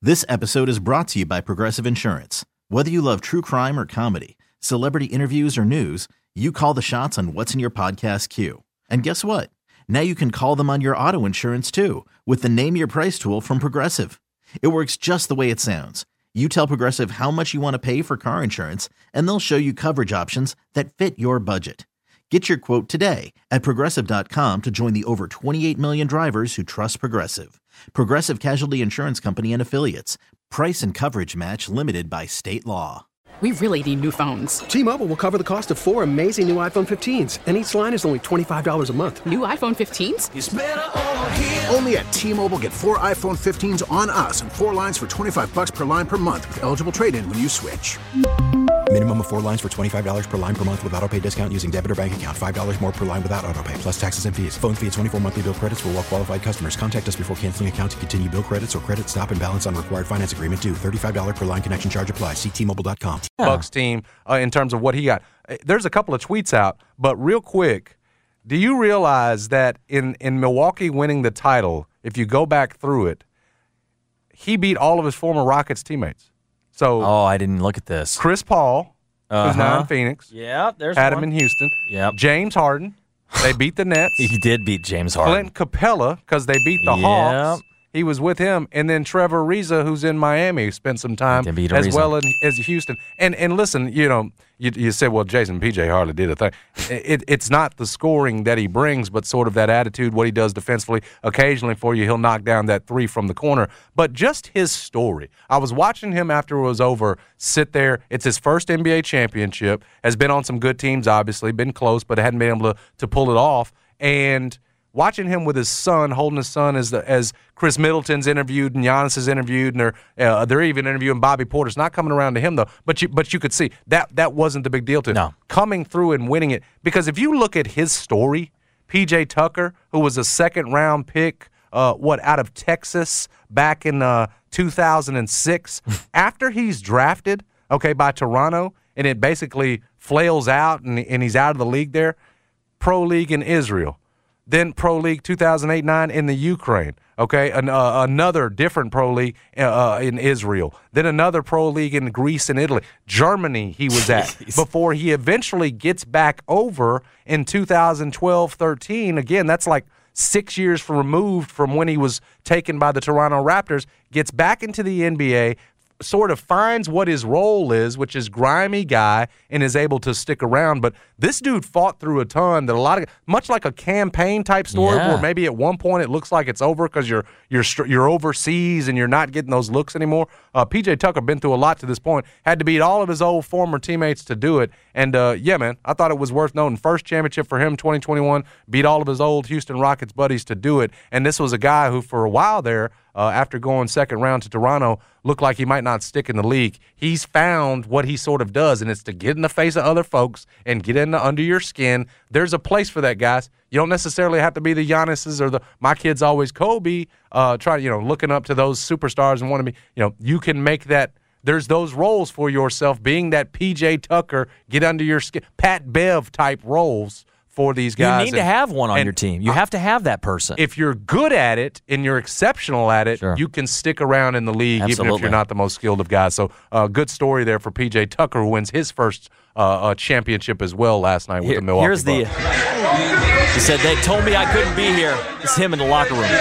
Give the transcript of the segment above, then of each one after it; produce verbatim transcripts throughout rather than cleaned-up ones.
This episode is brought to you by Progressive Insurance. Whether you love true crime or comedy, celebrity interviews or news, you call the shots on what's in your podcast queue. And guess what? Now you can call them on your auto insurance too with the Name Your Price tool from Progressive. It works just the way it sounds. You tell Progressive how much you want to pay for car insurance, and they'll show you coverage options that fit your budget. Get your quote today at Progressive dot com to join the over twenty-eight million drivers who trust Progressive. Progressive Casualty Insurance Company and Affiliates. Price and coverage match limited by state law. We really need new phones. T-Mobile will cover the cost of four amazing new iPhone fifteens, and each line is only twenty-five dollars a month. New iPhone fifteens? It's better over here. Only at T-Mobile, get four iPhone fifteens on us and four lines for twenty-five bucks per line per month with eligible trade-in when you switch. Minimum of four lines for twenty-five dollars per line per month with autopay discount using debit or bank account. five dollars more per line without autopay, plus taxes and fees. Phone fee at twenty-four monthly bill credits for well-qualified customers. Contact us before canceling account to continue bill credits or credit stop and balance on required finance agreement due. thirty-five dollars per line connection charge applies. See T Mobile dot com. Bucks team uh, in terms of what he got. There's a couple of tweets out, but real quick, do you realize that in, in Milwaukee winning the title, if you go back through it, he beat all of his former Rockets teammates. So oh, I didn't look at this. Chris Paul, uh-huh. who's now in Phoenix. Yeah, there's had one. him in Houston. Yep. James Harden, they beat the Nets. He did beat James Harden. Clint Capella, because they beat the Yep. Hawks. He was with him, and then Trevor Ariza, who's in Miami, spent some time beat as Ariza. well in, as Houston. And and listen, you know, you, you said, well, Jason P J hardly did a thing. It, it's not the scoring that he brings, but sort of that attitude, what he does defensively. Occasionally for you, he'll knock down that three from the corner. But just his story. I was watching him after it was over sit there. It's his first N B A championship. Has been on some good teams, obviously, been close, but hadn't been able to, to pull it off. And watching him with his son, holding his son as the, as Chris Middleton's interviewed and Giannis is interviewed, and they're uh, they're even interviewing Bobby Porter. It's not coming around to him though, but you but you could see that that wasn't the big deal to him. No. Coming through and winning it, because if you look at his story, P J Tucker, who was a second round pick, uh, what out of Texas back in uh, two thousand six, after he's drafted, okay, by Toronto, and it basically flails out and and he's out of the league there, pro league in Israel. Then Pro League two thousand eight nine in the Ukraine, okay? An, uh, another different Pro League uh, in Israel. Then another Pro League in Greece and Italy. Germany he was at before he eventually gets back over in two thousand twelve thirteen. Again, that's like six years removed from when he was taken by the Toronto Raptors, gets back into the N B A, sort of finds what his role is, which is grimy guy, and is able to stick around. But this dude fought through a ton that a lot of, much like a campaign type story, Yeah. where maybe at one point it looks like it's over because you're you're you're overseas and you're not getting those looks anymore. Uh, P J Tucker been through a lot to this point. Had to beat all of his old former teammates to do it. And uh, yeah, man, I thought it was worth noting. First championship for him, twenty twenty-one. Beat all of his old Houston Rockets buddies to do it. And this was a guy who, for a while there, uh, after going second round to Toronto, looked like he might not stick in the league. He's found what he sort of does, and it's to get in the face of other folks and get in the, under your skin. There's a place for that, guys. You don't necessarily have to be the Giannis's or the my kid's always Kobe. Uh, try you know looking up to those superstars and want to be. You know you can make that. There's those roles for yourself, being that P J Tucker, get under your skin, Pat Bev type roles for these guys. You need and, to have one on and your team. You have to have that person. If you're good at it and you're exceptional at it, Sure. you can stick around in the league even if Absolutely. you're not the most skilled of guys. So uh, good story there for P J Tucker, who wins his first uh, uh, championship as well last night with Here- the Milwaukee Here's the. Bucks. He said, they told me I couldn't be here. It's him in the locker room.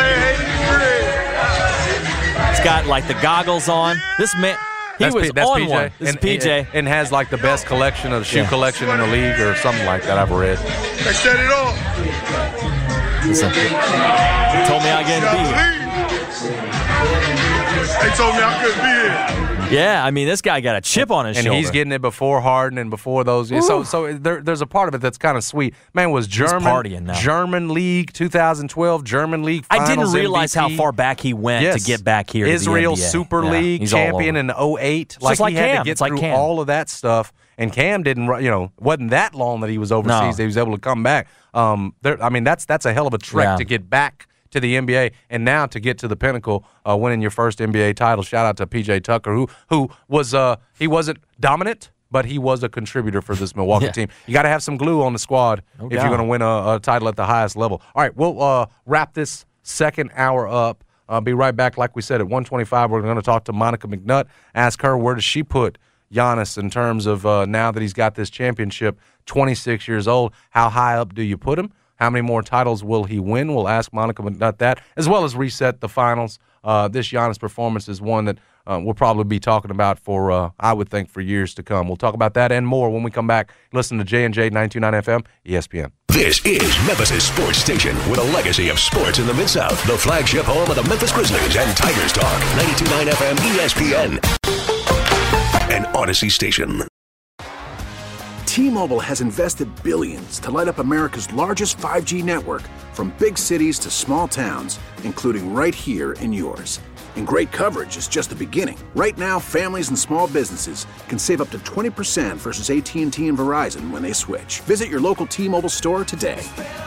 He's got like the goggles on. This man, he That's was P- that's on P J. one. This and, is P J. And, and has like the best collection of shoe Yeah. collection in the league or something like that, I've read. They set it off. Listen, he told me I couldn't be here. They told me I couldn't be here. Yeah, I mean, this guy got a chip on his And shoulder. he's getting it before Harden and before those. So, so there, there's a part of it that's kind of sweet. Man, was German partying now. German League twenty twelve, German League I Finals didn't realize M V P. how far back he went Yes. to get back here. Israel to the N B A. Super Yeah, League he's all champion over. in oh eight. Like just like he had Cam. to get It's like through Cam. all of that stuff. And Cam didn't, ru- you know, wasn't that long that he was overseas. No. That he was able to come back. Um, there, I mean, that's that's a hell of a trek Yeah. to get back to the N B A, and now to get to the pinnacle, uh, winning your first N B A title. Shout out to P J Tucker, who who was uh, he wasn't dominant, but he was a contributor for this Milwaukee Yeah. team. You got to have some glue on the squad No if you're doubt. going to win a, a title at the highest level. All right, we'll uh, wrap this second hour up. Uh, be right back. Like we said, at one twenty-five, we're going to talk to Monica McNutt, ask her where does she put Giannis in terms of uh, now that he's got this championship, twenty-six years old, how high up do you put him? How many more titles will he win? We'll ask Monica McNutt that, as well as reset the finals. Uh, this Giannis performance is one that uh, we'll probably be talking about for, uh, I would think, for years to come. We'll talk about that and more when we come back. Listen to J and J ninety-two point nine F M, E S P N. This is Memphis' sports station with a legacy of sports in the Mid-South. The flagship home of the Memphis Grizzlies and Tigers Talk, ninety-two point nine F M, E S P N. An Odyssey station. T-Mobile has invested billions to light up America's largest five G network, from big cities to small towns, including right here in yours. And great coverage is just the beginning. Right now, families and small businesses can save up to twenty percent versus A T and T and Verizon when they switch. Visit your local T-Mobile store today.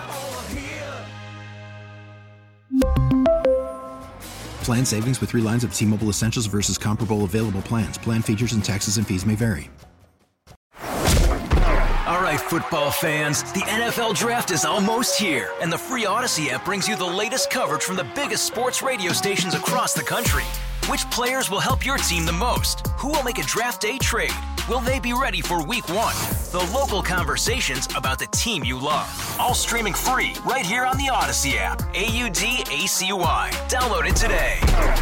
Plan savings with three lines of T-Mobile Essentials versus comparable available plans. Plan features and taxes and fees may vary. All right, football fans, the N F L Draft is almost here, and the free Odyssey app brings you the latest coverage from the biggest sports radio stations across the country. Which players will help your team the most? Who will make a draft day trade? Will they be ready for week one? The local conversations about the team you love. All streaming free right here on the Odyssey app. A U D A C Y. Download it today.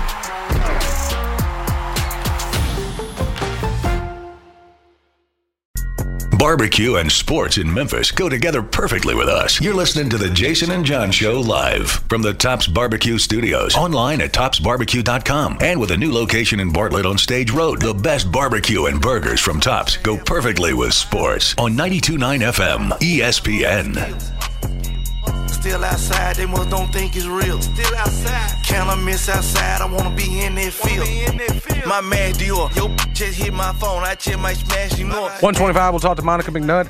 Barbecue and sports in Memphis go together perfectly with us. You're listening to the Jason and John Show live from the Tops Barbecue Studios, online at tops barbecue dot com, and with a new location in Bartlett on Stage Road. The best barbecue and burgers from Tops go perfectly with sports on ninety-two point nine F M, E S P N. Still outside, they must don't think it's real. Still outside, can I miss outside? I wanna be in that field. My man Dior, yo, just hit my phone. I just might smash you know. one twenty-five, we'll talk to Monica McNutt,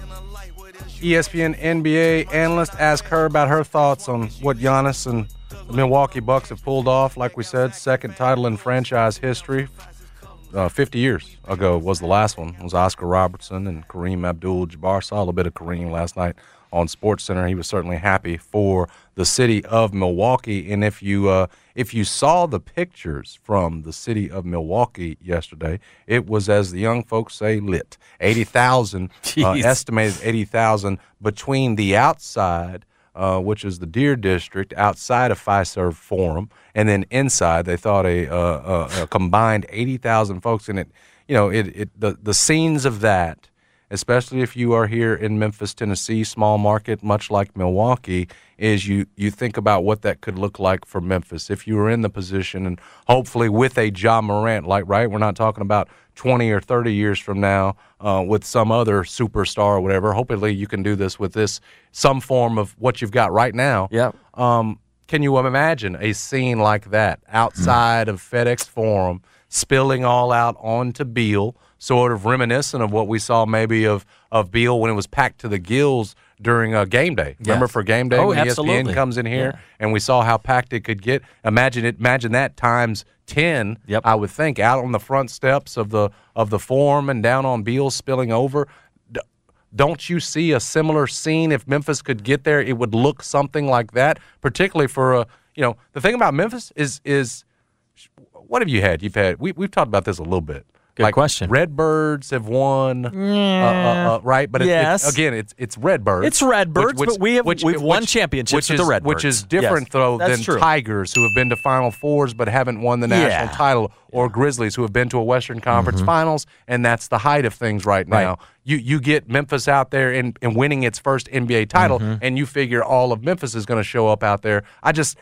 E S P N N B A analyst. Ask her about her thoughts on what Giannis and the Milwaukee Bucks have pulled off. Like we said, second title in franchise history. Uh, fifty years ago was the last one. It was Oscar Robertson and Kareem Abdul-Jabbar. Saw a little bit of Kareem last night on SportsCenter. He was certainly happy for the city of Milwaukee. And if you uh, if you saw the pictures from the city of Milwaukee yesterday, it was, as the young folks say, lit. eighty thousand, uh, estimated eighty thousand between the outside, uh, which is the Deer District, outside of Fiserv Forum, and then inside they thought a, uh, a, a combined eighty thousand folks. And it, you know, it, it the, the scenes of that, especially if you are here in Memphis, Tennessee, small market, much like Milwaukee, is you you think about what that could look like for Memphis if you were in the position, and hopefully with a Ja Morant, like, right? We're not talking about twenty or thirty years from now uh, with some other superstar or whatever. Hopefully you can do this with this, some form of what you've got right now. Yeah. Um, can you imagine a scene like that outside mm. of FedEx Forum, spilling all out onto Beale, sort of reminiscent of what we saw maybe of, of Beale when it was packed to the gills during a game day. Yes. Remember for game day oh, when absolutely. E S P N comes in here, yeah. and we saw how packed it could get. Imagine it. Imagine that times ten. Yep. I would think, out on the front steps of the of the Forum and down on Beale, spilling over. D- don't you see a similar scene? If Memphis could get there, it would look something like that. Particularly for a, you know, the thing about Memphis is is what have you had? You've had we we've talked about this a little bit. Good like question. Redbirds have won, yeah. uh, uh, uh, right? But it, yes. it's, again, it's it's Redbirds. It's Redbirds, which, which, but we have which, we've which, won championships which with is, the Redbirds, which is different yes. though That's than true. Tigers, who have been to Final Fours but haven't won the national yeah. title, or Grizzlies, who have been to a Western Conference mm-hmm. Finals, and that's the height of things right now. Right. You you get Memphis out there and, and winning its first N B A title, mm-hmm. and you figure all of Memphis is going to show up out there. I just.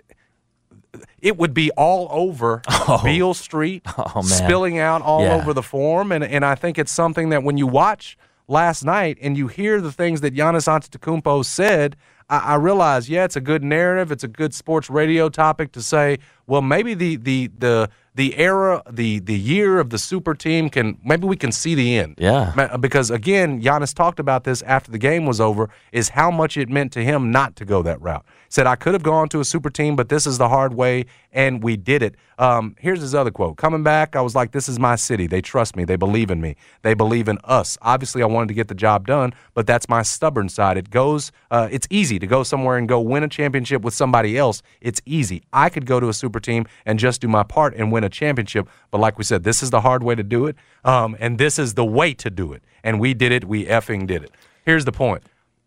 It would be all over oh. Beale Street, oh, spilling out all yeah. over the Forum, and and I think it's something that when you watch last night and you hear the things that Giannis Antetokounmpo said, I, I realize, yeah, it's a good narrative, it's a good sports radio topic to say, well, maybe the the the the era, the the year of the super team can, maybe we can see the end. Yeah. Because, again, Giannis talked about this after the game was over, is how much it meant to him not to go that route. Said, I could have gone to a super team, but this is the hard way, and we did it. Um, here's his other quote. Coming back, I was like, this is my city. They trust me. They believe in me. They believe in us. Obviously, I wanted to get the job done, but that's my stubborn side. It goes. Uh, it's easy to go somewhere and go win a championship with somebody else. It's easy. I could go to a super team and just do my part and win a championship, but like we said, this is the hard way to do it, um, and this is the way to do it, and we did it. We effing did it. Here's the point.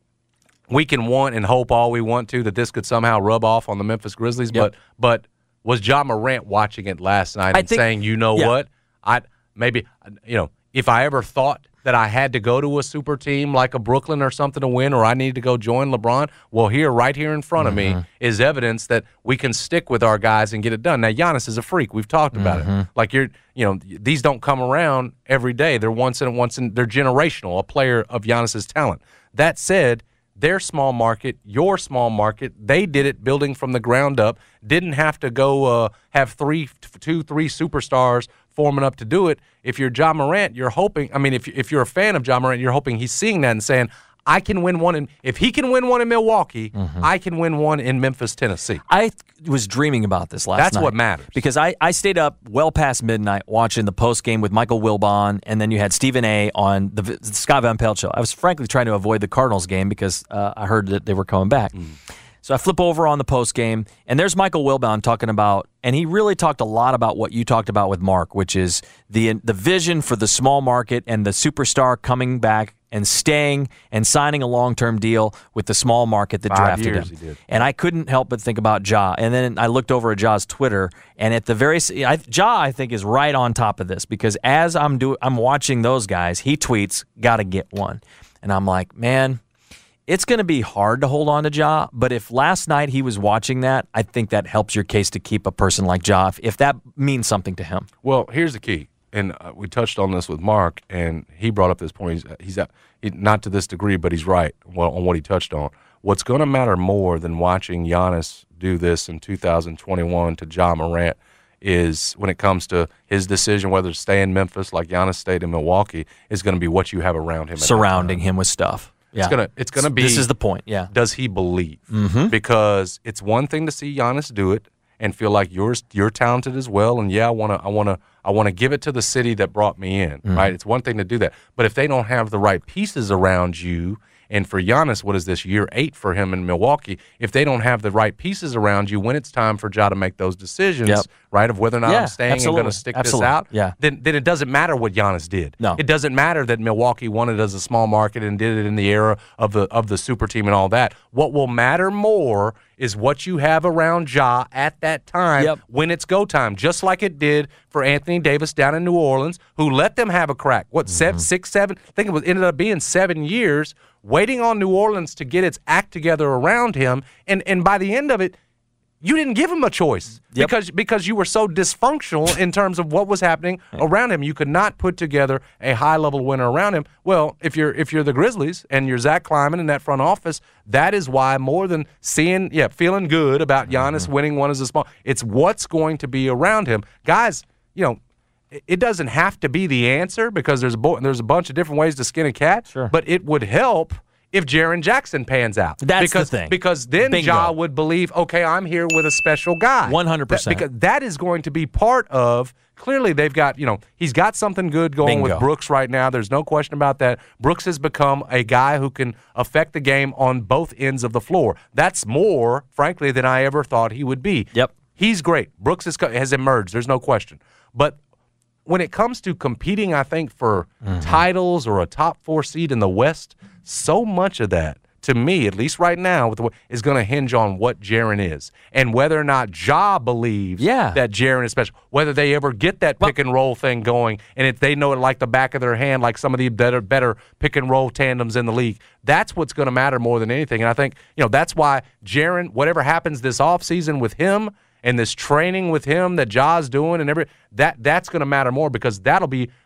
We can want and hope all we want to that this could somehow rub off on the Memphis Grizzlies, Yep. but but was Ja Morant watching it last night I and think- saying, you know yeah. what, I maybe you know if I ever thought that I had to go to a super team like a Brooklyn or something to win, or I needed to go join LeBron, well, here, right here in front of Mm-hmm. me is evidence that we can stick with our guys and get it done. Now, Giannis is a freak. We've talked about Mm-hmm. it. Like you're, you know, these don't come around every day. They're once in once in. They're generational. A player of Giannis's talent. That said, their small market, your small market, they did it building from the ground up. Didn't have to go uh, have three, two, three superstars forming up to do it. If you're Ja Morant, you're hoping. I mean, if if you're a fan of Ja Morant, you're hoping he's seeing that and saying, I can win one in. If he can win one in Milwaukee, Mm-hmm. I can win one in Memphis, Tennessee. I th- was dreaming about this last That's night. what matters. Because I, I stayed up well past midnight watching the post game with Michael Wilbon, and then you had Stephen A. on the, the Scott Van Pelt show. I was frankly trying to avoid the Cardinals game because uh, I heard that they were coming back. Mm. So I flip over on the post game, and there's Michael Wilbon talking about, and he really talked a lot about what you talked about with Mark, which is the the vision for the small market and the superstar coming back and staying and signing a long-term deal with the small market that Five drafted years him. he did. And I couldn't help but think about Ja. And then I looked over at Ja's Twitter, and at the very I, Ja, I think, is right on top of this because as I'm do I'm watching those guys, he tweets, "Got to get one," and I'm like, man. It's going to be hard to hold on to Ja, but if last night he was watching that, I think that helps your case to keep a person like Ja, if, if that means something to him. Well, here's the key, and uh, we touched on this with Mark, and he brought up this point. He's, he's uh, he, not to this degree, but he's right well, on what he touched on. What's going to matter more than watching Giannis do this in two thousand twenty-one to Ja Morant is when it comes to his decision whether to stay in Memphis like Giannis stayed in Milwaukee is going to be what you have around him. Surrounding him with stuff. Yeah. It's gonna it's gonna be. This is the point. Yeah. Does he believe? Mm-hmm. Because it's one thing to see Giannis do it and feel like you're you're talented as well. And yeah, I wanna I wanna I wanna give it to the city that brought me in. Mm-hmm. Right? It's one thing to do that, but if they don't have the right pieces around you. And for Giannis, what is this, year eight for him in Milwaukee? If they don't have the right pieces around you when it's time for Ja to make those decisions, Yep. right, of whether or not Yeah, I'm staying absolutely. and going to stick Absolutely. this out, Yeah. then, then it doesn't matter what Giannis did. No. It doesn't matter that Milwaukee won it as a small market and did it in the era of the of the super team and all that. What will matter more is what you have around Ja at that time Yep. when it's go time, just like it did for Anthony Davis down in New Orleans, who let them have a crack. What, Mm-hmm. seven, six, seven? I think it was ended up being seven years waiting on New Orleans to get its act together around him, and and by the end of it, you didn't give him a choice Yep. because because you were so dysfunctional in terms of what was happening around him. You could not put together a high level winner around him. Well, if you're if you're the Grizzlies and you're Zach Kleiman in that front office, that is why more than seeing yeah feeling good about Giannis Mm-hmm. winning one as a small, it's what's going to be around him, guys. You know. It doesn't have to be the answer because there's a bo- there's a bunch of different ways to skin a cat. Sure. But it would help if Jaren Jackson pans out. That's because, the thing. Because then Bingo. Ja would believe, okay, I'm here with a special guy. one hundred percent. That, because that is going to be part of. Clearly, they've got you know he's got something good going Bingo. with Brooks right now. There's no question about that. Brooks has become a guy who can affect the game on both ends of the floor. That's more, frankly, than I ever thought he would be. Yep. He's great. Brooks has, has emerged. There's no question. But when it comes to competing, I think, for Mm-hmm. titles or a top four seed in the West, so much of that, to me, at least right now, with the, is going to hinge on what Jaren is and whether or not Ja believes Yeah. that Jaren is special. Whether they ever get that pick and roll thing going, and if they know it like the back of their hand, like some of the better, better pick and roll tandems in the league, that's what's going to matter more than anything. And I think you know that's why Jaren, whatever happens this offseason with him, and this training with him that Ja's doing and every that that's going to matter more because that'll be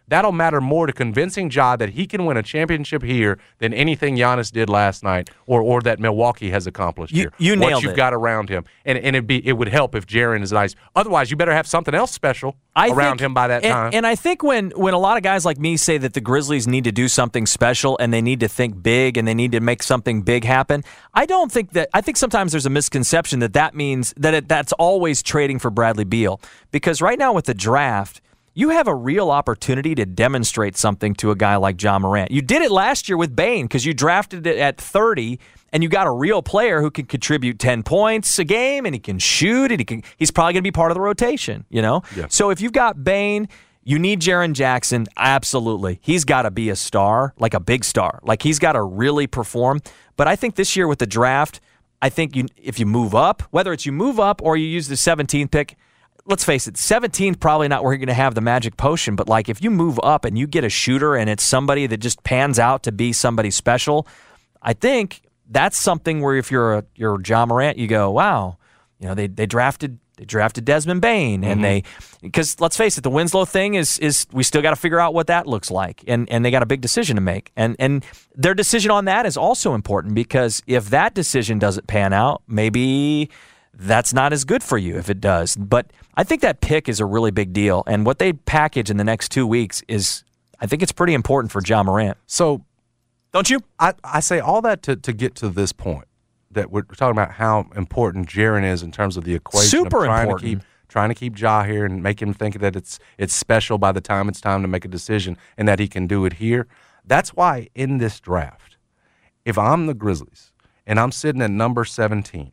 that'll matter more to convincing Ja that he can win a championship here than anything Giannis did last night or or that Milwaukee has accomplished you, here. You what nailed you've it. got around him. And and it'd be it would help if Jaren is nice. Otherwise, you better have something else special I around think, him by that and, time. And I think when, when a lot of guys like me say that the Grizzlies need to do something special and they need to think big and they need to make something big happen, I don't think that – I think sometimes there's a misconception that that means that it, that's always trading for Bradley Beal. Because right now with the draft – you have a real opportunity to demonstrate something to a guy like Ja Morant. You did it last year with Bane because you drafted it at thirty, and you got a real player who can contribute ten points a game, and he can shoot, and he can. He's probably going to be part of the rotation, you know? Yeah. So if you've got Bane, you need Jaren Jackson. Absolutely. He's got to be a star, like a big star. Like he's got to really perform. But I think this year with the draft, I think you if you move up, whether it's you move up or you use the seventeenth pick, let's face it, seventeenth probably not where you're going to have the magic potion, but like if you move up and you get a shooter and it's somebody that just pans out to be somebody special, I think that's something where if you're a you're Ja Morant, you go, wow, you know, they they drafted they drafted Desmond Bane and mm-hmm. they because let's face it, the Winslow thing is is we still got to figure out what that looks like, and and they got a big decision to make, and and their decision on that is also important because if that decision doesn't pan out, maybe that's not as good for you if it does. But I think that pick is a really big deal. And what they package in the next two weeks is, I think it's pretty important for Ja Morant. So, don't you? I, I say all that to, to get to this point, that we're talking about how important Jaren is in terms of the equation. Super of trying important. To keep, trying to keep Ja here and make him think that it's it's special by the time it's time to make a decision and that he can do it here. That's why in this draft, if I'm the Grizzlies and I'm sitting at number seventeen,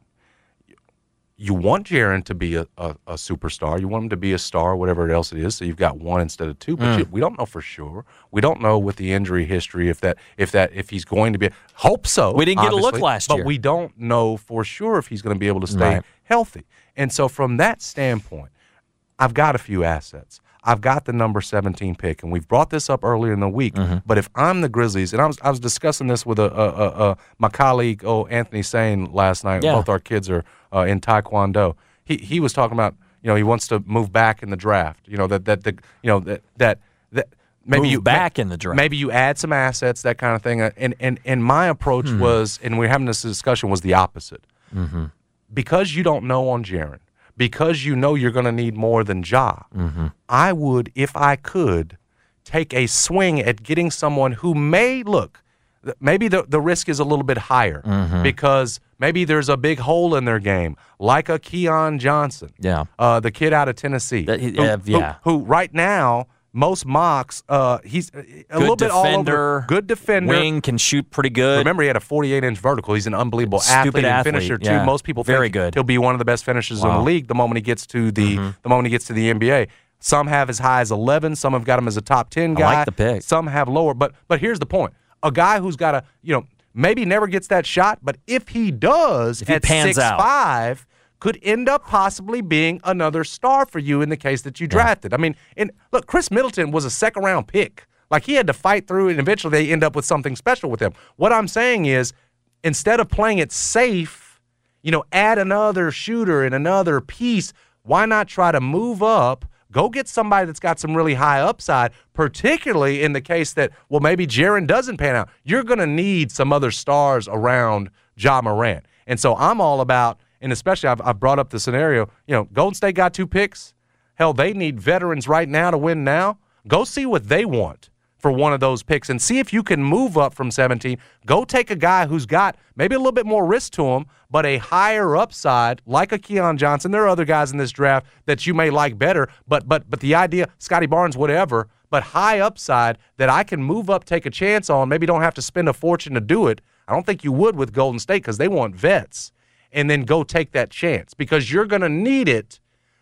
you want Jaren to be a, a, a superstar. You want him to be a star, whatever else it is. So you've got one instead of two. But mm. you, we don't know for sure. We don't know with the injury history if that if that if he's going to be. Hope so. We didn't get a look last but year, but we don't know for sure if he's going to be able to stay right. healthy. And so from that standpoint, I've got a few assets. I've got the number seventeen pick, and we've brought this up earlier in the week. Mm-hmm. But if I'm the Grizzlies, and I was I was discussing this with a, a, a, a my colleague, oh Anthony Sane, last night. Yeah. Both our kids are uh, in Taekwondo. He he was talking about, you know, he wants to move back in the draft. You know that that the you know that that that maybe move you back in the draft. Maybe you add some assets, that kind of thing. And and and my approach hmm. was, and we're having this discussion, was the opposite. Mm-hmm. Because you don't know on Jaren, because you know you're going to need more than Ja, mm-hmm. I would, if I could, take a swing at getting someone who may look. Maybe the, the risk is a little bit higher mm-hmm. because maybe there's a big hole in their game, like a Keon Johnson, yeah, uh, the kid out of Tennessee, that, who, uh, yeah. who, who right now most mocks, uh, he's a good little bit defender, all over. Good defender, wing, can shoot pretty good. Remember, he had a forty-eight inch vertical. He's an unbelievable Stupid athlete and athlete, finisher too. yeah. Most people Very think good. he'll be one of the best finishers Wow. in the league the moment he gets to the mm-hmm. the moment he gets to the N B A. Some have as high as eleven. Some have got him as a top ten guy. I like the pick. Some have lower. But but here's the point: a guy who's got a you know maybe never gets that shot, but if he does if he at pans six out. five, could end up possibly being another star for you in the case that you drafted. Yeah. I mean, and look, Chris Middleton was a second round pick. Like, he had to fight through, and eventually they end up with something special with him. What I'm saying is, instead of playing it safe, you know, add another shooter and another piece. Why not try to move up, go get somebody that's got some really high upside, particularly in the case that, well, maybe Jaren doesn't pan out. You're going to need some other stars around Ja Morant. And so I'm all about, and especially I've, I've brought up the scenario, you know, Golden State got two picks. Hell, they need veterans right now to win now. Go see what they want for one of those picks and see if you can move up from seventeen. Go take a guy who's got maybe a little bit more risk to him, but a higher upside, like a Keon Johnson. There are other guys in this draft that you may like better, but but but the idea, Scotty Barnes, whatever, but high upside that I can move up, take a chance on, maybe don't have to spend a fortune to do it. I don't think you would with Golden State because they want vets. And then go take that chance because you're going to need it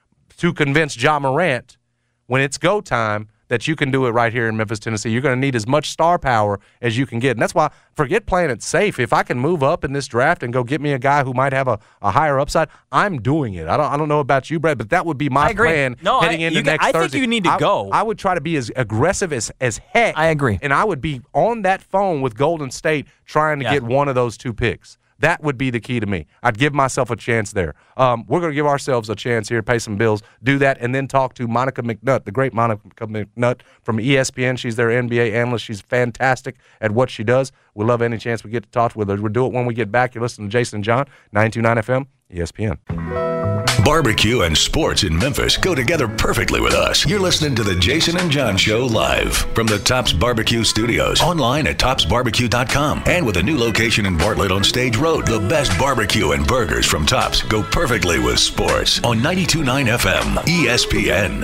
to convince Ja Morant when it's go time that you can do it right here in Memphis, Tennessee. You're going to need as much star power as you can get. And that's why, forget playing it safe. If I can move up in this draft and go get me a guy who might have a, a higher upside, I'm doing it. I don't I don't know about you, Brad, but that would be my I agree. plan no, heading I, into you, next I Thursday. think you need to I, go. I would try to be as aggressive as, as heck. I agree. And I would be on that phone with Golden State trying to yeah. get one of those two picks. That would be the key to me. I'd give myself a chance there. Um, we're going to give ourselves a chance here, pay some bills, do that, and then talk to Monica McNutt, the great Monica McNutt from E S P N. She's their N B A analyst. She's fantastic at what she does. We love any chance we get to talk with her. We'll do it when we get back. You're listening to Jason and John, ninety-two point nine F M, E S P N. Barbecue and sports in Memphis go together perfectly with us. You're listening to the Jason and John Show live from the Tops Barbecue Studios, online at tops barbecue dot com, and with a new location in Bartlett on Stage Road. The best barbecue and burgers from Tops go perfectly with sports on ninety-two point nine F M, E S P N.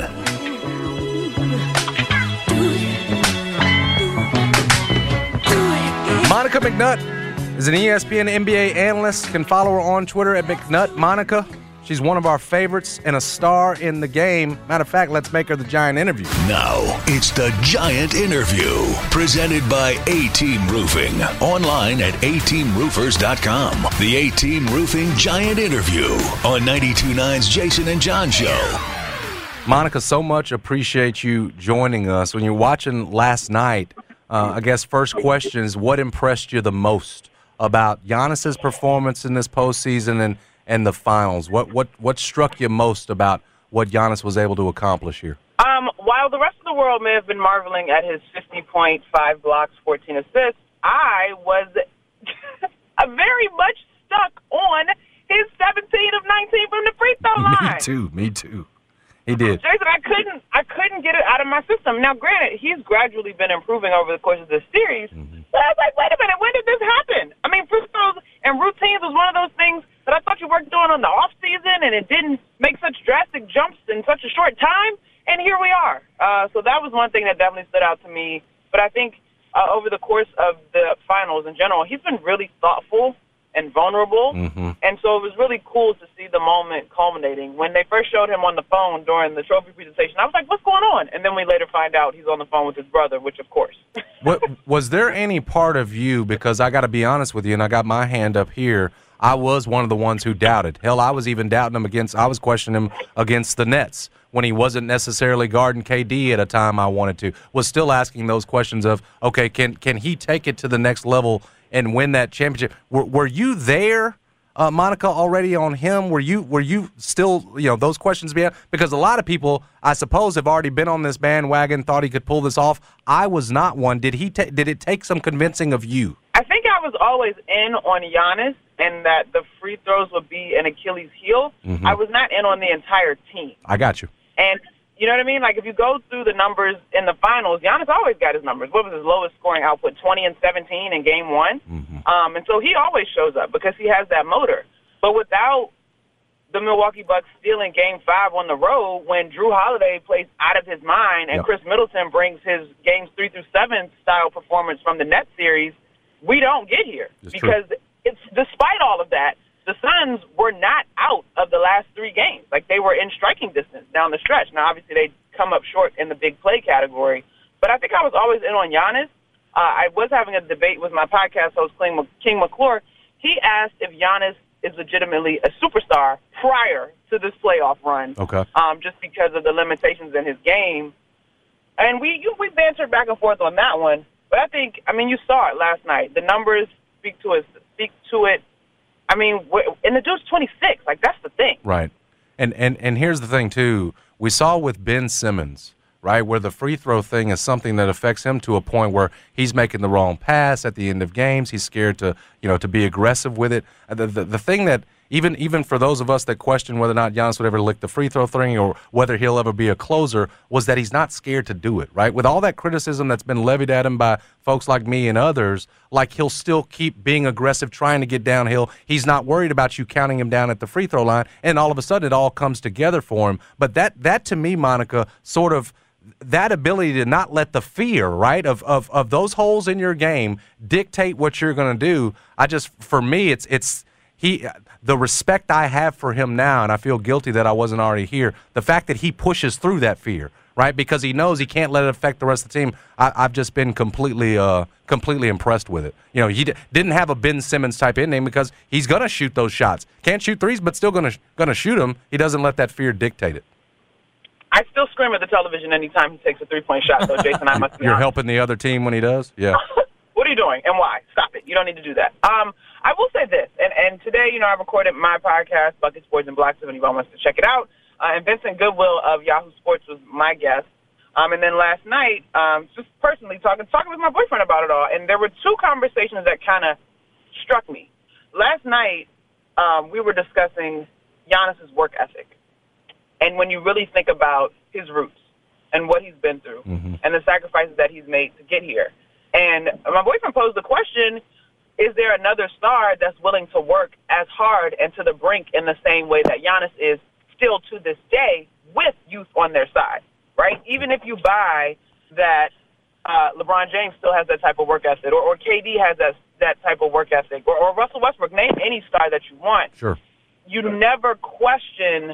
Monica McNutt is an E S P N N B A analyst. Can follow her on Twitter at McNutt Monica. She's one of our favorites and a star in the game. Matter of fact, let's make her the Giant Interview. Now, it's the Giant Interview, presented by A-Team Roofing, online at a team roofers dot com. The A-Team Roofing Giant Interview on ninety-two point nine's Jason and John Show. Monica, so much appreciate you joining us. When you're watching last night, uh, I guess first question is, what impressed you the most about Giannis's performance in this postseason and and the finals? What what what struck you most about what Giannis was able to accomplish here? Um, while the rest of the world may have been marveling at his fifty point five blocks, fourteen assists, I was very much stuck on his seventeen of nineteen from the free throw line. Me too. Me too. He did. Jason, I couldn't I couldn't get it out of my system. Now, granted, he's gradually been improving over the course of this series, mm-hmm. but I was like, wait a minute, when did this happen? I mean, free throws and routines was one of those things that I thought you worked on in the off season, and it didn't make such drastic jumps in such a short time, and here we are. Uh, so that was one thing that definitely stood out to me. But I think uh, over the course of the finals in general, he's been really thoughtful and vulnerable, mm-hmm. and so it was really cool to see the moment culminating. When they first showed him on the phone during the trophy presentation, I was like, what's going on? And then we later find out he's on the phone with his brother, which of course. What, was there any part of you, because I got to be honest with you, and I got my hand up here, I was one of the ones who doubted. Hell, I was even doubting him against, I was questioning him against the Nets when he wasn't necessarily guarding K D at a time I wanted to. Was still asking those questions of, okay, can can he take it to the next level and win that championship? Were, were you there, uh, Monica, already on him? Were you were you still, you know, those questions being, because a lot of people, I suppose, have already been on this bandwagon, thought he could pull this off. I was not one. Did he? Ta- did it take some convincing of you? I think I was always in on Giannis, and that the free throws would be an Achilles heel. Mm-hmm. I was not in on the entire team. I got you. And you know what I mean? Like, if you go through the numbers in the finals, Giannis always got his numbers. What was his lowest scoring output? twenty and seventeen in game one. Mm-hmm. Um, and so he always shows up because he has that motor. But without the Milwaukee Bucks stealing game five on the road, when Drew Holiday plays out of his mind and yep. Chris Middleton brings his games three through seven style performance from the Nets series, we don't get here. It's because true. It's despite all of that, the Suns were not out of the last three games. Like, they were in striking distance down the stretch. Now, obviously, they come up short in the big play category. But I think I was always in on Giannis. Uh, I was having a debate with my podcast host, King McClure. He asked if Giannis is legitimately a superstar prior to this playoff run. Okay. Um, just because of the limitations in his game. And we you, we bantered back and forth on that one. But I think, I mean, you saw it last night. The numbers speak to it. Speak to it. I mean, and the dude's twenty-six. Like, that's the thing. Right. And, and and here's the thing, too. We saw with Ben Simmons, right, where the free throw thing is something that affects him to a point where he's making the wrong pass at the end of games. He's scared to, you know, to be aggressive with it. The, the, the thing that, even even for those of us that question whether or not Giannis would ever lick the free throw thing or whether he'll ever be a closer, was that he's not scared to do it, right? With all that criticism that's been levied at him by folks like me and others, like, he'll still keep being aggressive, trying to get downhill. He's not worried about you counting him down at the free throw line, and all of a sudden it all comes together for him. But that, that to me, Monica, sort of that ability to not let the fear, right, of, of, of those holes in your game dictate what you're going to do. I just, for me, it's it's he the respect I have for him now, and I feel guilty that I wasn't already here, the fact that he pushes through that fear, right, because he knows he can't let it affect the rest of the team. I, I've just been completely uh, completely impressed with it. You know, he d- didn't have a Ben Simmons type ending because he's going to shoot those shots. Can't shoot threes, but still going to going to shoot them. He doesn't let that fear dictate it. I still scream at the television anytime he takes a three-point shot, though, Jason. I must be You're honest. helping the other team when he does? Yeah. What are you doing and why? Stop it. You don't need to do that. Um, I will say this, and, and today, you know, I recorded my podcast, Bucket Sports and Blocks, if anyone wants to check it out. Uh, and Vincent Goodwill of Yahoo Sports was my guest. Um, and then last night, um, just personally talking, talking with my boyfriend about it all, and there were two conversations that kind of struck me. Last night, um, we were discussing Giannis's work ethic, and when you really think about his roots and what he's been through mm-hmm. and the sacrifices that he's made to get here. And my boyfriend posed the question, is there another star that's willing to work as hard and to the brink in the same way that Giannis is still to this day with youth on their side? Right? Even if you buy that uh, LeBron James still has that type of work ethic, or, or K D has that that type of work ethic, or, or Russell Westbrook, name any star that you want. Sure. You never question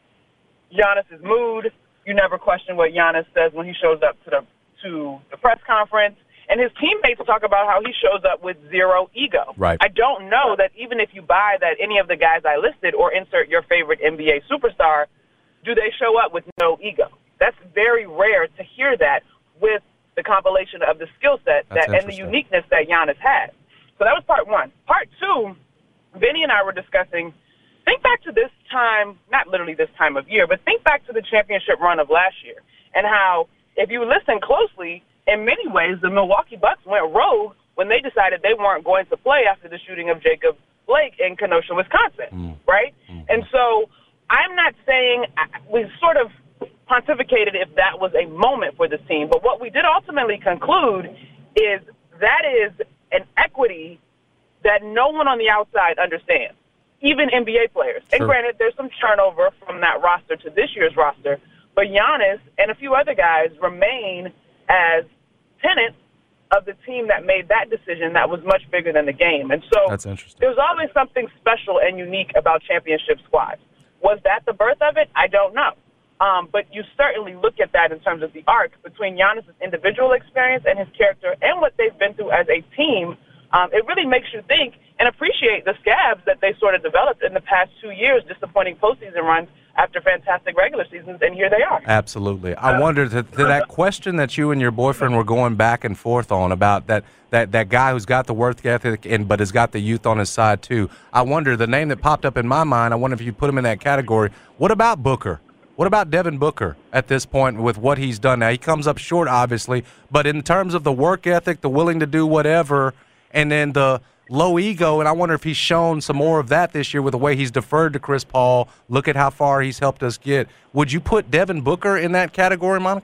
Giannis's mood. You never question what Giannis says when he shows up to the to the press conference. And his teammates talk about how he shows up with zero ego. Right. I don't know that even if you buy that any of the guys I listed or insert your favorite N B A superstar, do they show up with no ego? That's very rare to hear that with the compilation of the skill set that and the uniqueness that Giannis has. So that was part one. Part two, Benny and I were discussing, think back to this time, not literally this time of year, but think back to the championship run of last year and how, if you listen closely, in many ways, the Milwaukee Bucks went rogue when they decided they weren't going to play after the shooting of Jacob Blake in Kenosha, Wisconsin, mm. right? Mm. And so I'm not saying we sort of pontificated if that was a moment for this team, but what we did ultimately conclude is that is an equity that no one on the outside understands, even N B A players. Sure. And granted, there's some turnover from that roster to this year's roster, but Giannis and a few other guys remain as tenants of the team that made that decision that was much bigger than the game. And so That's interesting. There's always something special and unique about championship squads. Was that the birth of it? I don't know. Um, but you certainly look at that in terms of the arc between Giannis' individual experience and his character and what they've been through as a team. Um, it really makes you think and appreciate the scabs that they sort of developed in the past two years, disappointing postseason runs after fantastic regular seasons, and here they are. Absolutely. I uh, wonder, to, to that question that you and your boyfriend were going back and forth on about that that, that guy who's got the work ethic and but has got the youth on his side too, I wonder, the name that popped up in my mind, I wonder if you put him in that category. What about Booker? What about Devin Booker at this point with what he's done now? He comes up short, obviously, but in terms of the work ethic, the willing to do whatever, and then the low ego, and I wonder if he's shown some more of that this year with the way he's deferred to Chris Paul. Look at how far he's helped us get. Would you put Devin Booker in that category, Monica?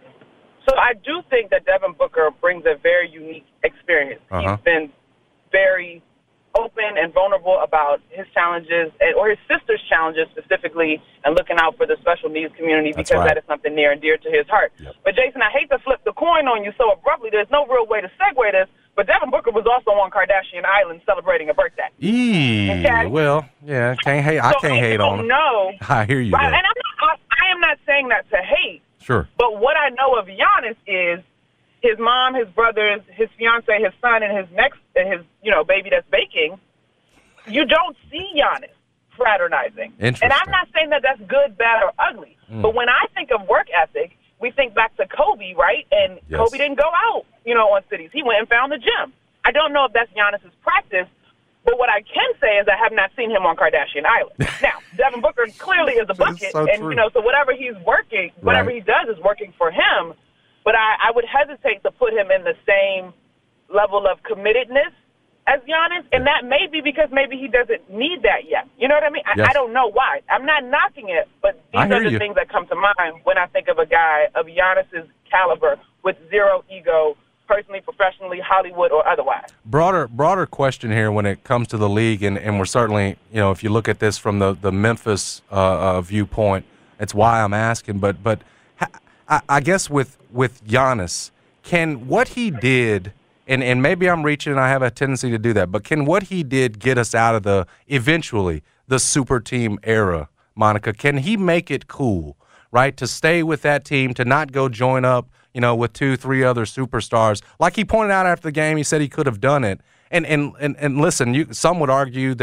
So I do think that Devin Booker brings a very unique experience. Uh-huh. He's been very open and vulnerable about his challenges, or his sister's challenges specifically, and looking out for the special needs community because right. that is something near and dear to his heart. Yep. But, Jason, I hate to flip the coin on you so abruptly. There's no real way to segue this, but Devin Booker was also on Kardashian Island celebrating a birthday. Eee, okay? Well, yeah, can't hate. I so can't hate on him. No, I hear you. Right, and I'm not, I, I am not saying that to hate. Sure. But what I know of Giannis is his mom, his brothers, his fiance, his son, and his next, his you know baby that's baking. You don't see Giannis fraternizing. And I'm not saying that that's good, bad, or ugly. Mm. But when I think of work ethic, we think back to Kobe, right? And yes. Kobe didn't go out, you know, on cities. He went and found the gym. I don't know if that's Giannis's practice, but what I can say is I have not seen him on Kardashian Island. Now, Devin Booker clearly is a bucket, so and, true. you know, so whatever he's working, whatever right. he does is working for him. But I, I would hesitate to put him in the same level of committedness as Giannis, and that may be because maybe he doesn't need that yet. You know what I mean? I, yes. I don't know why. I'm not knocking it, but these I hear are the you. things that come to mind when I think of a guy of Giannis's caliber with zero ego, personally, professionally, Hollywood, or otherwise. Broader broader question here when it comes to the league, and, and we're certainly, you know, if you look at this from the, the Memphis uh, uh, viewpoint, it's why I'm asking, but but I, I guess with, with Giannis, can what he did – And and maybe I'm reaching and I have a tendency to do that, but can what he did get us out of the, eventually, the super team era, Monica? Can he make it cool, right, to stay with that team, to not go join up, you know, with two, three other superstars? Like he pointed out after the game, he said he could have done it. And and, and, and listen, you, some would argue that,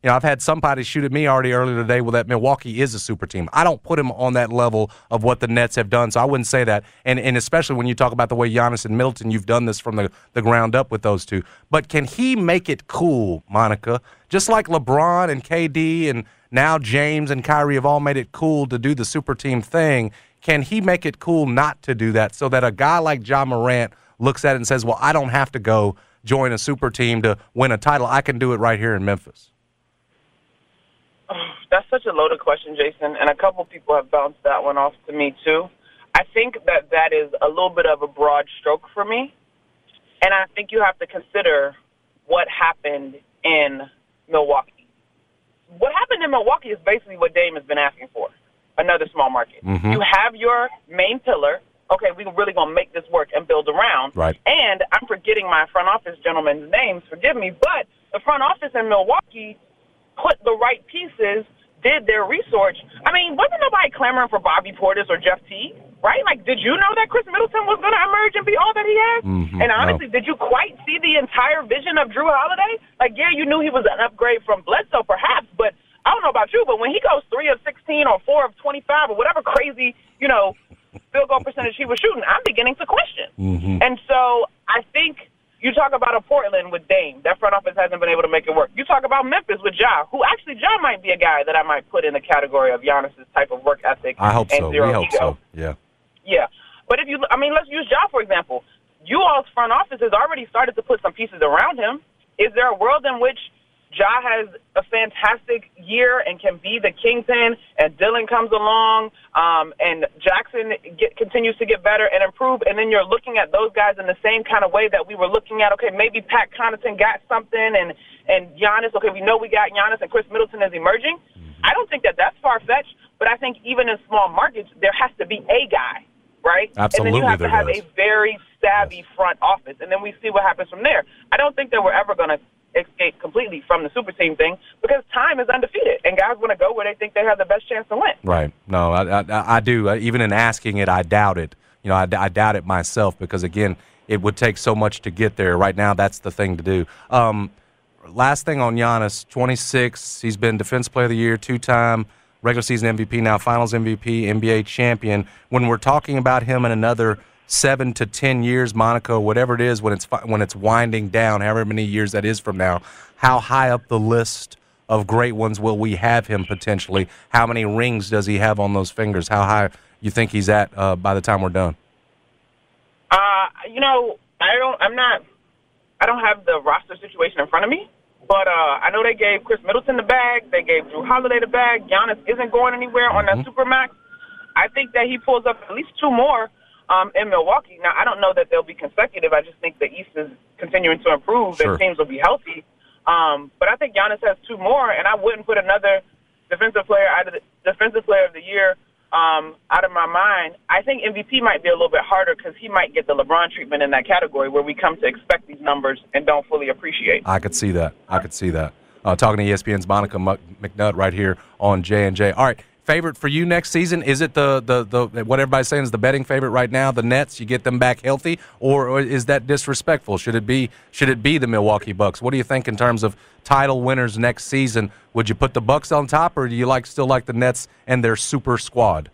You know, I've had somebody shoot at me already earlier today with that Milwaukee is a super team. I don't put him on that level of what the Nets have done, so I wouldn't say that. And and especially when you talk about the way Giannis and Middleton, you've done this from the, the ground up with those two. But can he make it cool, Monica? Just like LeBron and K D and now James and Kyrie have all made it cool to do the super team thing. Can he make it cool not to do that so that a guy like Ja Morant looks at it and says, well, I don't have to go join a super team to win a title. I can do it right here in Memphis. That's such a loaded question, Jason, and a couple people have bounced that one off to me, too. I think that that is a little bit of a broad stroke for me, and I think you have to consider what happened in Milwaukee. What happened in Milwaukee is basically what Dame has been asking for, another small market. Mm-hmm. You have your main pillar. Okay, we're really going to make this work and build around. Right. And I'm forgetting my front office gentlemen's names, forgive me, but the front office in Milwaukee put the right pieces, did their research. I mean, wasn't nobody clamoring for Bobby Portis or Jeff Teague, right? Like, did you know that Chris Middleton was going to emerge and be all that he has? Mm-hmm. And honestly, no. did you quite see the entire vision of Drew Holiday? Like, yeah, you knew he was an upgrade from Bledsoe, perhaps, but I don't know about you, but when he goes three of sixteen or four of twenty-five or whatever crazy, you know, field goal percentage he was shooting, I'm beginning to question. Mm-hmm. And so I think you talk about a Portland with Dame. That front office hasn't been able to make it work. You talk about Memphis with Ja, who actually Ja might be a guy that I might put in the category of Giannis's type of work ethic. I hope and so. Zero We hope ego. so. Yeah. Yeah. But if you, I mean, let's use Ja, for example. You all's front office has already started to put some pieces around him. Is there a world in which Ja has a fantastic year and can be the kingpin, and Dillon comes along, um, and Jackson get, continues to get better and improve, and then you're looking at those guys in the same kind of way that we were looking at, okay, maybe Pat Connaughton got something, and, and Giannis, okay, we know we got Giannis, and Chris Middleton is emerging. Mm-hmm. I don't think that that's far-fetched, but I think even in small markets, there has to be a guy, right? Absolutely, and then you have there to have does. a very savvy yes. front office, and then we see what happens from there. I don't think that we're ever going to escape completely from the super team thing because time is undefeated, and guys want to go where they think they have the best chance to win. Right. No, I, I, I do. Even in asking it, I doubt it. You know, I, I doubt it myself because, again, it would take so much to get there. Right now, that's the thing to do. Um, last thing on Giannis, twenty-six. He's been Defense Player of the Year, two-time regular season M V P, now Finals M V P, N B A champion. When we're talking about him in another seven to ten years, Monica, whatever it is, when it's when it's winding down, however many years that is from now, how high up the list of great ones will we have him potentially? How many rings does he have on those fingers? How high you think he's at uh, by the time we're done? Uh, you know, I don't. I'm not. I don't have the roster situation in front of me, but uh, I know they gave Chris Middleton the bag. They gave Drew Holiday the bag. Giannis isn't going anywhere on Mm-hmm. that Supermax. I think that he pulls up at least two more. Um, in Milwaukee. Now, I don't know that they'll be consecutive. I just think the East is continuing to improve Sure. and teams will be healthy. Um, but I think Giannis has two more, and I wouldn't put another defensive player out of the defensive player of the year um, out of my mind. I think M V P might be a little bit harder because he might get the LeBron treatment in that category where we come to expect these numbers and don't fully appreciate. I could see that. I could see that. Uh, talking to E S P N's Monica McNutt right here on J and J. All right. Favorite for you next season? Is it the, the, the what everybody's saying is the betting favorite right now, the Nets? You get them back healthy, or, or is that disrespectful? Should it be should it be the Milwaukee Bucks? What do you think in terms of title winners next season? Would you put the Bucks on top, or do you like still like the Nets and their super squad?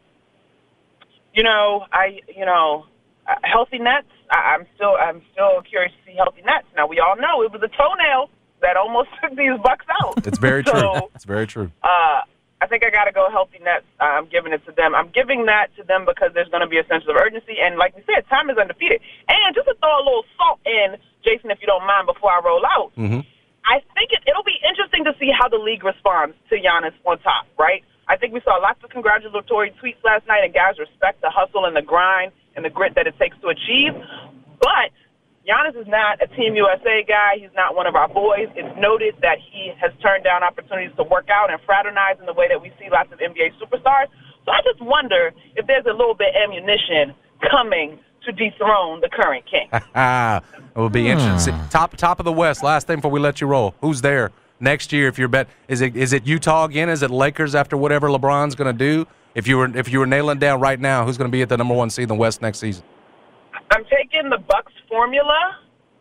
You know, I you know, uh, healthy Nets. I, I'm still I'm still curious to see healthy Nets. Now we all know it was a toenail that almost took these Bucks out. It's very so, true. It's very true. Uh, I think I got to go healthy Nets. Uh, I'm giving it to them. I'm giving that to them because there's going to be a sense of urgency. And like we said, time is undefeated. And just to throw a little salt in, Jason, if you don't mind, before I roll out, mm-hmm. I think it, it'll be interesting to see how the league responds to Giannis on top, right? I think we saw lots of congratulatory tweets last night, and guys respect the hustle and the grind and the grit that it takes to achieve. But Giannis is not a Team U S A guy. He's not one of our boys. It's noted that he has turned down opportunities to work out and fraternize in the way that we see lots of N B A superstars. So I just wonder if there's a little bit of ammunition coming to dethrone the current king. It will be interesting. Top top of the West. Last thing before we let you roll. Who's there next year? If you're bet, is it is it Utah again? Is it Lakers after whatever LeBron's going to do? If you were if you were nailing down right now, who's going to be at the number one seed in the West next season? I'm taking the Bucks formula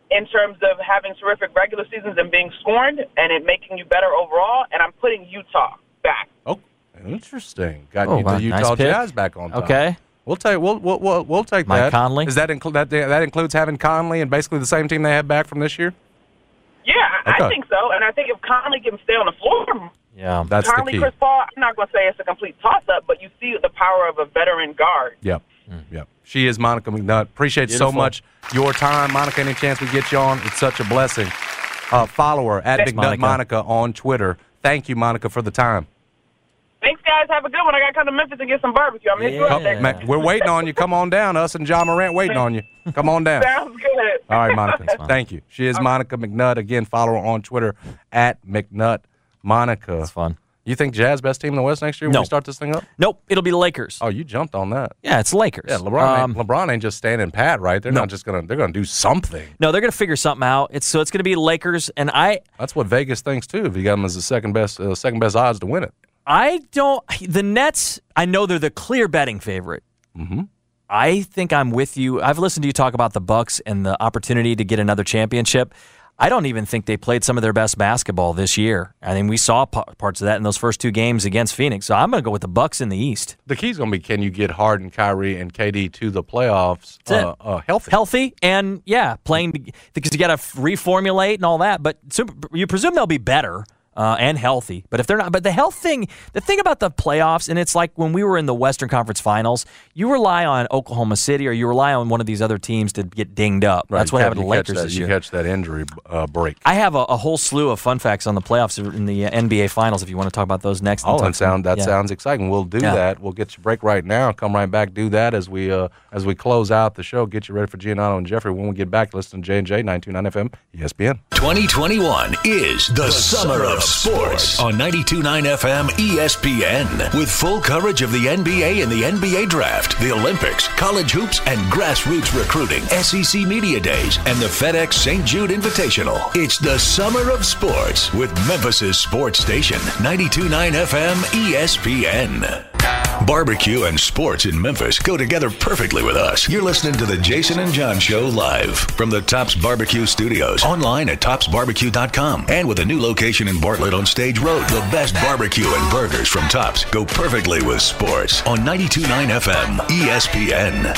in terms of having terrific regular seasons and being scorned and it making you better overall, and I'm putting Utah back. Oh, interesting. Got Oh, you, wow, the Utah nice pick. Jazz back on top. Okay. We'll take we'll we'll we'll, we'll take Mike that. Conley? Is that, inclu- that that includes having Conley and basically the same team they had back from this year? Yeah, I, Okay. I think so, and I think if Conley can stay on the floor, Yeah. That's Conley, the key. Chris Paul, I'm not going to say it's a complete toss-up, but you see the power of a veteran guard. Yep. Yep. She is Monica McNutt. Appreciate so Beautiful. much your time. Monica, any chance we get you on, it's such a blessing. Uh, follow her at Thanks, McNutt Monica. Monica. on Twitter. Thank you, Monica, for the time. Thanks, guys. Have a good one. I got to come to Memphis and get some barbecue. I'm here Yeah. to next Ma- We're waiting on you. Come on down. Us and John Morant waiting on you. Come on down. Sounds good. All right, Monica. Thank you. She is Monica McNutt. Again, follow her on Twitter at McNutt Monica. That's fun. You think Jazz best team in the West next year when No. we start this thing up? Nope, it'll be the Lakers. Oh, you jumped on that. Yeah, it's Lakers. Yeah, LeBron. Um, ain't, LeBron ain't just standing pat, right? They're No. not just gonna. They're gonna do something. no, they're going to figure something out. It's so it's going to be Lakers, and I That's what Vegas thinks too. If you got them as the second best, uh, second best odds to win it. I don't. The Nets. I know they're the clear betting favorite. Mm-hmm. I think I'm with you. I've listened to you talk about the Bucks and the opportunity to get another championship. I don't even think they played some of their best basketball this year. I mean, we saw p- parts of that in those first two games against Phoenix. So I'm going to go with the Bucks in the East. The key's gonna be can you get Harden, Kyrie, and K D to the playoffs That's uh, it. uh, healthy? Healthy and, yeah, playing because you got to reformulate and all that. But so, you presume they'll be better. Uh, and healthy, but if they're not, but the health thing, the thing about the playoffs, and it's like when we were in the Western Conference Finals, you rely on Oklahoma City or you rely on one of these other teams to get dinged up. Right, That's what you happened to catch- the you catch Lakers that- this you year. catch that injury uh, break. I have a, a whole slew of fun facts on the playoffs in the uh, N B A Finals. If you want to talk about those next, Oh, and talk that sound that yeah. sounds exciting. We'll do Yeah. that. We'll get you a break right now. Come right back. Do that as we uh, as we close out the show. Get you ready for Giannato and Jeffrey. When we get back, listen to J and J ninety-two point nine F M E S P N. twenty twenty-one is the, the Summer of Sports on ninety-two point nine F M E S P N with full coverage of the N B A and the N B A Draft, the Olympics, college hoops, and grassroots recruiting, S E C Media Days, and the FedEx Saint Jude Invitational. It's the Summer of Sports with Memphis's sports station, ninety-two point nine F M E S P N. Barbecue and sports in Memphis go together perfectly with us. You're listening to the Jason and John Show live from the Tops Barbecue Studios, online at tops barbecue dot com, and with a new location in Bartlett on Stage Road. The best barbecue and burgers from Tops go perfectly with sports on ninety-two point nine F M E S P N.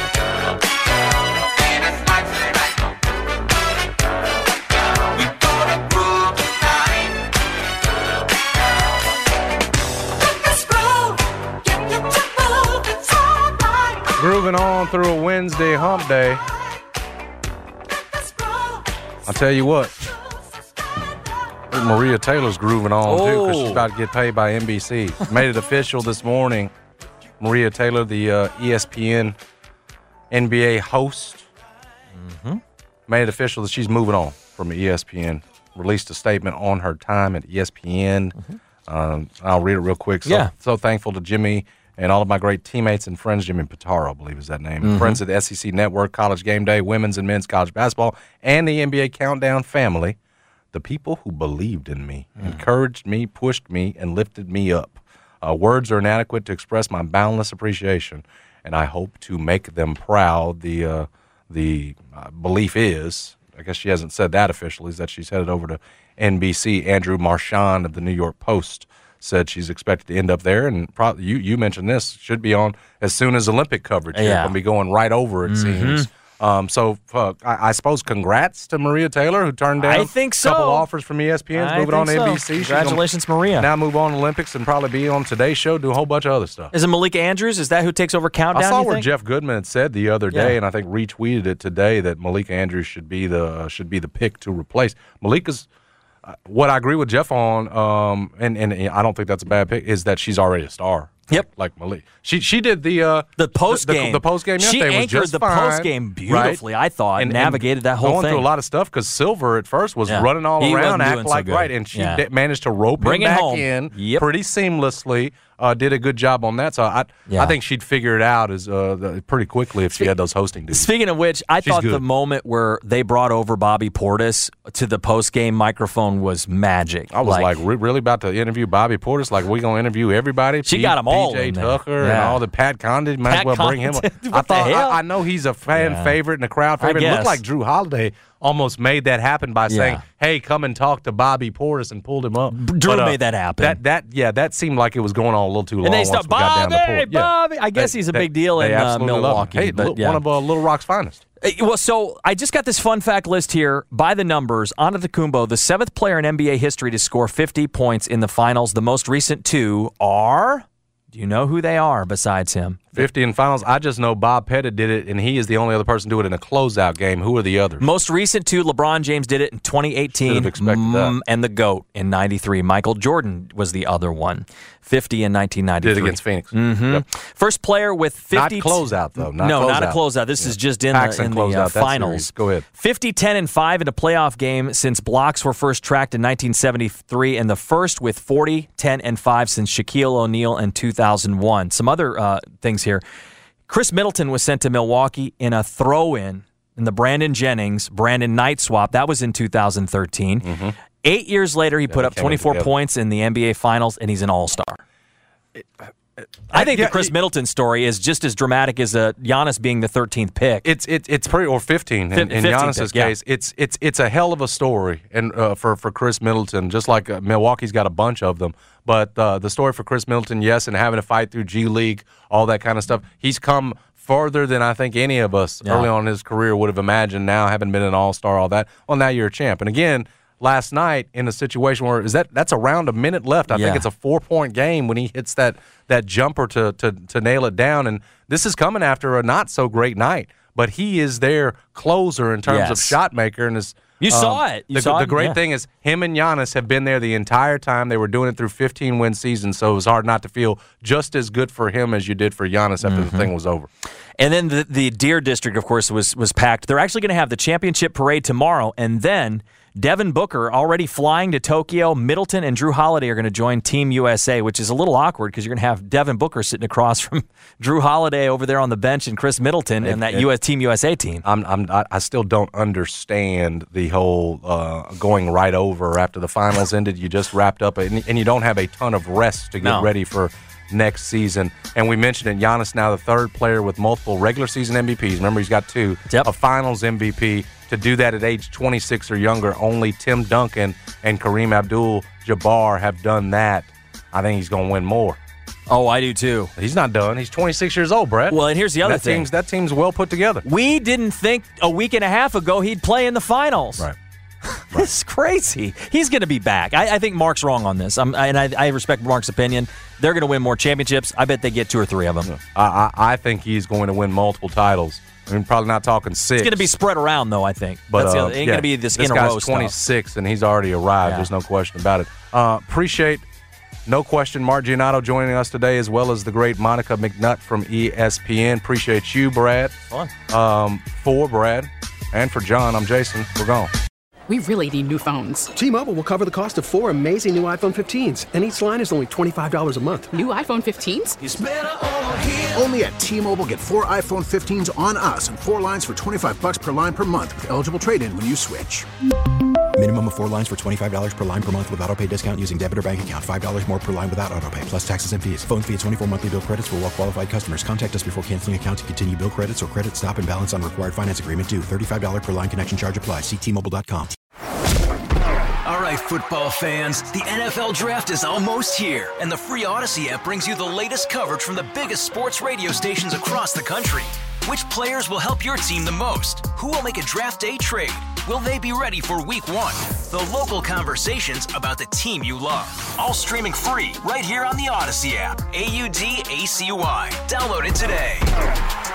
Grooving on through a Wednesday hump day. I'll tell you what. Maria Taylor's grooving on, too, because she's about to get paid by N B C. Made it official this morning. Maria Taylor, the uh, E S P N N B A host, mm-hmm. made it official that she's moving on from E S P N. Released a statement on her time at E S P N. Mm-hmm. Um, I'll read it real quick. So, yeah. so thankful to Jimmy and all of my great teammates and friends. Jimmy Pitaro, I believe is that name. Mm-hmm. Friends at the S E C Network, College Game Day, Women's and Men's College Basketball, and the N B A Countdown family. The people who believed in me, mm. encouraged me, pushed me, and lifted me up. Uh, words are inadequate to express my boundless appreciation, and I hope to make them proud. The uh, the uh, belief is, I guess she hasn't said that officially, is that she's headed over to N B C. Andrew Marchand of the New York Post said she's expected to end up there, and pro- you you mentioned this, should be on as soon as Olympic coverage. Yeah. Going to be going right over, it mm-hmm. seems. Um, so uh, I, I suppose congrats to Maria Taylor, who turned down I think so. a couple offers from E S P N, moving on to so. N B C. Congratulations, She's gonna Maria. Now move on to Olympics and probably be on Today's Show, do a whole bunch of other stuff. Is it Malika Andrews? Is that who takes over Countdown? I saw you where think? Jeff Goodman had said the other day, Yeah. and I think retweeted it today, that Malika Andrews should be the uh, should be the pick to replace Malika's. Uh, what I agree with Jeff on, um, and, and I don't think that's a bad pick, is that she's already a star. Yep, like Malik. She she did the uh, the post game. The, the post game. She yesterday anchored was just the fine, post game beautifully. right? I thought and, navigated and that whole going thing. through a lot of stuff because Silver at first was Yeah. running all He around, wasn't act doing so like good. right, and she Yeah. d- managed to rope Bring him it back home. in Yep. pretty seamlessly. uh, did a good job on that. So I Yeah. I think she'd figure it out as uh, pretty quickly if she had those hosting duties. Speaking of which, I She's thought good. the moment where they brought over Bobby Portis to the post-game microphone was magic. I was like, re- really about to interview Bobby Portis? Like, we going to interview everybody? She P- got 'em all P J in there. Tucker and Yeah. all the Pat Condon. Might Pat as well bring him up. Condon. I What the thought hell? I, I know he's a fan Yeah. favorite and a crowd I favorite. It looked guess. like Drew Holiday almost made that happen by saying, Yeah. hey, come and talk to Bobby Portis and pulled him up. Drew But, uh, made that happen. That, that, yeah, that seemed like it was going on a little too long And they once stopped, we got down the Bobby, port. Yeah. Bobby. I guess They- he's a they- big deal they in uh, absolutely love him. Milwaukee. Hey, but, li- yeah. one of uh, Little Rock's finest. Uh, Well, so I just got this fun fact list here by the numbers. Antetokounmpo, the seventh player in N B A history to score fifty points in the finals. The most recent two are, do you know who they are besides him? fifty in finals. I just know Bob Pettit did it, and he is the only other person to do it in a closeout game. Who are the others? Most recent two, LeBron James did it in twenty eighteen. Should have expected that. Mm, And the GOAT in ninety-three. Michael Jordan was the other one. fifty in nineteen ninety-three. Did it against Phoenix. Mm-hmm. Yep. First player with fifty. Not closeout, though. Not no, not a closeout. closeout. This Yeah. is just in Paxson the, in closed the uh, out that finals. series. Go ahead. fifty, ten, and five in a playoff game since blocks were first tracked in nineteen seventy-three, and the first with forty, ten, and five since Shaquille O'Neal in two thousand one. Some other uh, things here. Chris Middleton was sent to Milwaukee in a throw-in in the Brandon Jennings, Brandon Knight swap. That was in two thousand thirteen. Mm-hmm. Eight years later, he put they up came in twenty-four together. points in the N B A Finals, and he's an all-star. I think yeah, the Chris it- Middleton story is just as dramatic as uh, Giannis being the thirteenth pick. It's it, it's pretty or fifteen in, in fifteen Giannis's pick, yeah. case. It's it's it's a hell of a story, and uh, for for Chris Middleton, just like uh, Milwaukee's got a bunch of them. But uh, the story for Chris Middleton, yes, and having to fight through G League, all that kind of stuff. He's come further than I think any of us Yeah. early on in his career would have imagined. Now, having been an All Star, all that. Well, now you're a champ, and again. Last night in a situation where is that that's around a minute left. I Yeah. think it's a four point game when he hits that that jumper to to to nail it down. And this is coming after a not so great night, but he is their closer in terms of Yes. shot maker. And is You saw it. You the, saw the it, great yeah. thing is him and Giannis have been there the entire time. They were doing it through fifteen win seasons, so it was hard not to feel just as good for him as you did for Giannis after Mm-hmm. the thing was over. And then the, the Deer District, of course, was was packed. They're actually going to have the championship parade tomorrow, and then Devin Booker already flying to Tokyo. Middleton and Drew Holiday are going to join Team U S A, which is a little awkward because you're going to have Devin Booker sitting across from Drew Holiday over there on the bench and Chris Middleton and that it- U S Team U S A team. I'm, I'm, I I still don't understand the whole uh, going right over after the finals ended. You just wrapped up, and, and you don't have a ton of rest to get No. ready for next season. And we mentioned it, Giannis now the third player with multiple regular season M V Ps. Remember, he's got two. Yep. A finals M V P. To do that at age twenty-six or younger, only Tim Duncan and Kareem Abdul-Jabbar have done that. I think he's going to win more. Oh, I do too. He's not done. He's twenty-six years old, Brett. Well, and here's the other that thing. Team's, that team's well put together. We didn't think a week and a half ago he'd play in the finals. Right. This is crazy. He's going to be back. I, I think Mark's wrong on this. I'm, I, and I, I respect Mark's opinion. They're going to win more championships. I bet they get two or three of them. I, I, I think he's going to win multiple titles. I mean, probably not talking six. It's going to be spread around, though, I think. But That's the uh, other, it ain't yeah, going to be this, this in a guy's row stuff. twenty-six, and he's already arrived. Yeah. There's no question about it. Uh, appreciate, no question, Mark Giannotto joining us today, as well as the great Monica McNutt from E S P N. Appreciate you, Brad. Fun. Um, for Brad and for John, I'm Jason. We're gone. We really need new phones. T-Mobile will cover the cost of four amazing new iPhone fifteens, and each line is only twenty-five dollars a month. New iPhone fifteens? It's better over here. Only at T-Mobile, get four iPhone fifteens on us and four lines for twenty-five bucks per line per month with eligible trade-in when you switch. Minimum of four lines for twenty-five dollars per line per month with autopay discount using debit or bank account. five dollars more per line without autopay, plus taxes and fees. Phone fee at twenty-four monthly bill credits for well-qualified customers. Contact us before canceling account to continue bill credits or credit stop and balance on required finance agreement due. thirty-five dollars per line connection charge applies. See T Mobile dot com. All right, football fans, the N F L Draft is almost here, and the free Odyssey app brings you the latest coverage from the biggest sports radio stations across the country. Which players will help your team the most? Who will make a draft day trade? Will they be ready for week one? The local conversations about the team you love. All streaming free right here on the Odyssey app. A U D A C Y. Download it today.